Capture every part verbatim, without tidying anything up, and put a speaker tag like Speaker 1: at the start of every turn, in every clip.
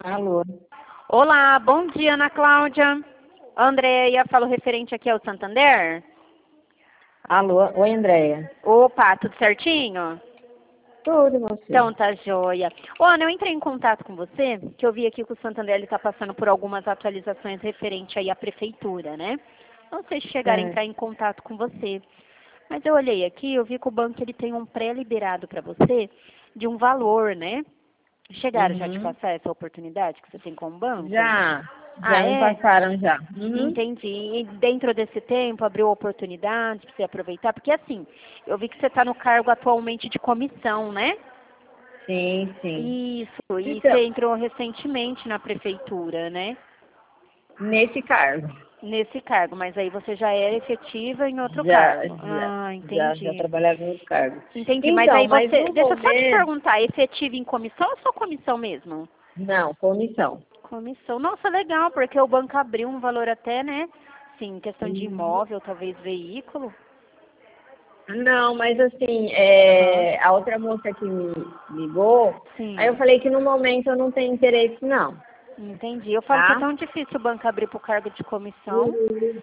Speaker 1: Alô.
Speaker 2: Olá, bom dia, Ana Cláudia. Andréia, falo referente aqui ao Santander.
Speaker 1: Alô. Oi, Andréia.
Speaker 2: Opa, tudo certinho?
Speaker 1: Tudo, você.
Speaker 2: Então tá joia. Ô, Ana, eu entrei em contato com você, que eu vi aqui que o Santander está passando por algumas atualizações referente aí à prefeitura, né? Não sei se chegaram a
Speaker 1: É.
Speaker 2: entrar em contato com você, mas eu olhei aqui, eu vi que o banco ele tem um pré-liberado para você de um valor, né? Chegaram já a te
Speaker 1: Uhum.
Speaker 2: passar essa oportunidade que você tem com o banco?
Speaker 1: Já.
Speaker 2: Ah,
Speaker 1: Já me
Speaker 2: é?
Speaker 1: passaram já. Uhum.
Speaker 2: Entendi. E dentro desse tempo abriu oportunidade para você aproveitar? Porque assim, eu vi que você está no cargo atualmente de comissão, né?
Speaker 1: Sim, sim.
Speaker 2: Isso, e
Speaker 1: Então,
Speaker 2: você entrou recentemente na prefeitura, né?
Speaker 1: nesse cargo.
Speaker 2: Nesse cargo, mas aí você já era efetiva em outro
Speaker 1: Já,
Speaker 2: cargo.
Speaker 1: já.
Speaker 2: Ah,
Speaker 1: Já, já
Speaker 2: entendi.
Speaker 1: trabalhava em outro cargo.
Speaker 2: Entendi, mas
Speaker 1: Então,
Speaker 2: aí
Speaker 1: mas
Speaker 2: você,
Speaker 1: no
Speaker 2: deixa eu só te
Speaker 1: momento...
Speaker 2: perguntar, efetiva em comissão ou só comissão mesmo?
Speaker 1: Não, comissão.
Speaker 2: Comissão. Nossa, legal, porque o banco abriu um valor até, né? Sim, questão de
Speaker 1: Uhum.
Speaker 2: imóvel, talvez veículo.
Speaker 1: Não, mas assim,
Speaker 2: Aham.
Speaker 1: é, a outra moça que me ligou, aí eu
Speaker 2: Sim,
Speaker 1: falei que no momento eu não tenho interesse, não.
Speaker 2: entendi. Eu falo que é
Speaker 1: Tá?
Speaker 2: tão difícil o banco abrir para o cargo de comissão.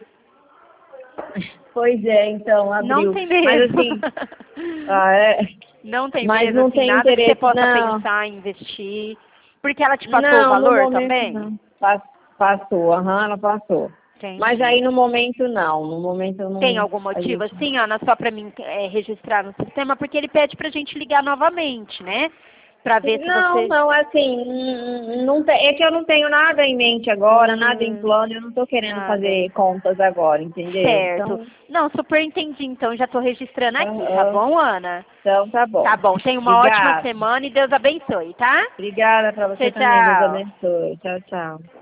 Speaker 1: Pois é, então,
Speaker 2: Não
Speaker 1: abriu.
Speaker 2: tem
Speaker 1: Mas
Speaker 2: mesmo.
Speaker 1: assim, ah, é,
Speaker 2: Não tem
Speaker 1: mas
Speaker 2: mesmo,
Speaker 1: não
Speaker 2: assim,
Speaker 1: tem
Speaker 2: nada que você
Speaker 1: interesse,
Speaker 2: possa
Speaker 1: não.
Speaker 2: pensar em investir. Porque ela te passou o
Speaker 1: Não, no
Speaker 2: valor
Speaker 1: momento
Speaker 2: também?
Speaker 1: não. Pa- Passou, aham, ela passou. Mas
Speaker 2: Entendi.
Speaker 1: aí no momento não. No momento eu
Speaker 2: Tem
Speaker 1: não.
Speaker 2: algum
Speaker 1: A
Speaker 2: motivo
Speaker 1: gente.
Speaker 2: assim, Ana, só para mim é, registrar no sistema? Porque ele pede pra gente ligar novamente, né? Pra ver se
Speaker 1: Não,
Speaker 2: você...
Speaker 1: não, assim, hum, não tem, é que eu não tenho nada em mente agora, nada em
Speaker 2: Hum,
Speaker 1: plano, eu não tô querendo
Speaker 2: nada.
Speaker 1: fazer contas agora, entendeu?
Speaker 2: Certo.
Speaker 1: Então,
Speaker 2: Não, super entendi, então já tô registrando aqui, tá
Speaker 1: aham,
Speaker 2: bom, Ana?
Speaker 1: então tá bom.
Speaker 2: Tá bom, tenha uma ótima
Speaker 1: Obrigada.
Speaker 2: semana e Deus abençoe, tá?
Speaker 1: Obrigada para você
Speaker 2: Tchau,
Speaker 1: também, Deus
Speaker 2: tchau.
Speaker 1: abençoe. Tchau, tchau.